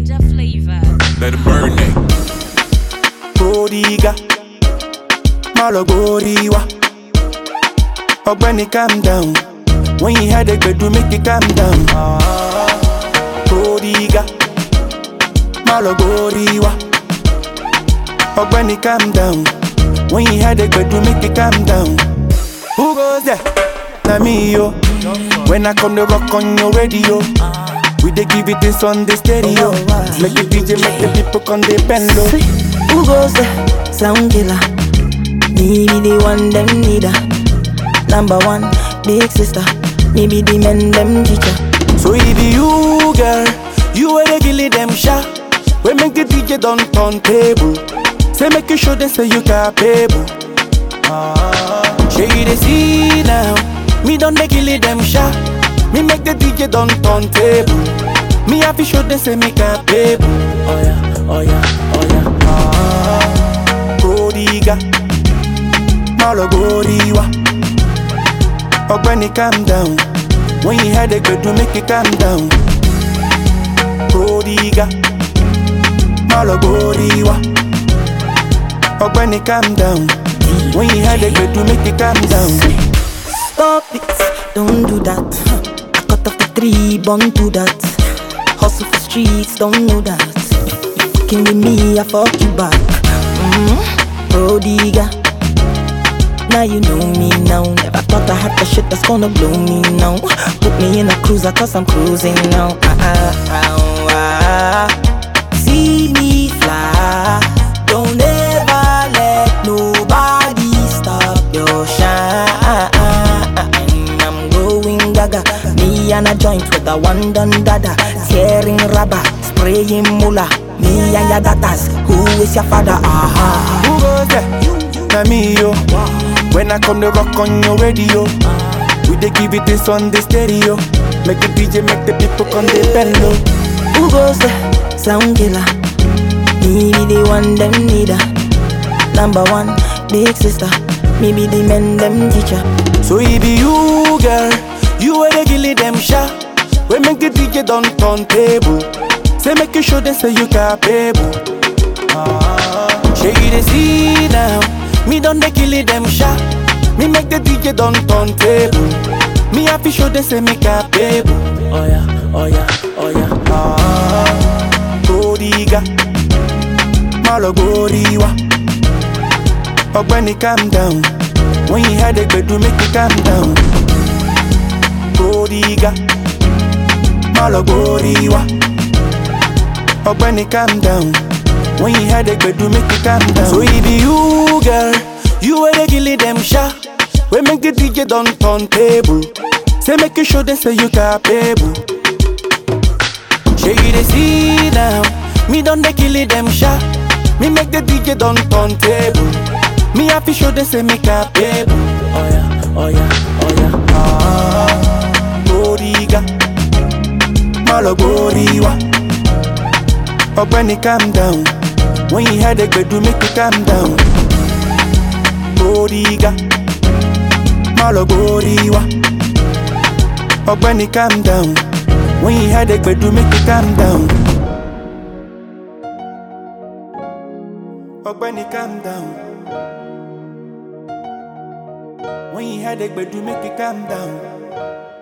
Ninja flavor. Let it marinate. Bodiga, Malogoriwa. Ogbeni, calm down. When you had a good to make it calm down. Bodiga, Malogoriwa. Ogbeni, calm down. When you had a good to make it calm down. Who goes there? Na me, yo. When I come to rock on your radio, we dey give it this on the stereo. Make the DJ, make the people come the bend low. Who goes there? Sound killer. Me be the one them need her. Number one, big sister. Me be the men them teacher. So it be you, girl. You are the gilly them shot. We make the DJ don't turn table. Say make you show them say you capable. Show you the see now. Me don't the gilly them shot. Me make the DJ don't turn table. Me have to show them say me capable. Oh yeah, oh yeah, oh yeah. Bodiga, Malogoriwa. Ogbeni, calm down. When you had a good to make it calm down. Bodiga, Malogoriwa. Ogbeni, calm down. When you had a good to make it calm down. Stop it, don't do that. I cut off the tree, born to that. Hustle for streets, don't know that. You fucking with me, I fuck you back. Prodiga. Now you know me now. Never thought I had the shit that's gonna blow me now. Put me in a cruiser cause I'm cruising now. See me fly. Don't ever let nobody stop your shine. I'm going gaga. Me and a joint with a one done dada. Tearing rubber, spraying mula. Me and your daughters, who is your father? Who goes there? Na me, yo. When I come to rock on your radio, we dey give it this on the stereo. Make the DJ, make the people come the bend low. Who goes there? Sound killer. Me be the one them need her. Number one, big sister. Me be the men them teacher. So it be you, girl. You are the gilly them shot. We make the DJ don't turn table. Say make you show them say you capable. Show you the see now. Me don't the kill them shot. Me make the DJ don't turn table. Me have to show them say me capable. Oh yeah, oh yeah, oh yeah. Bodiga, Malogoriwa. Ogbeni, calm down. When you had a good to make it calm down. Bodiga, Malogoriwa. Ogbeni, calm down. When you had a good to make it calm down. So it be you, girl. You are the gilly them shot. We make the DJ don't turn table. Say make you show them say you capable. Show you the see now. Me don't the kill them shot. Me make the DJ don't turn table. Me have to show them say me capable. Oh yeah, oh yeah, oh yeah. Bodiga, Malogoriwa. Ogbeni, calm down. When you had a good to make it calm down. Bodiga, Malogoriwa. Ogbeni, calm down. When you had a good to make it calm down. Ogbeni, calm down. When you had a good to make it calm down.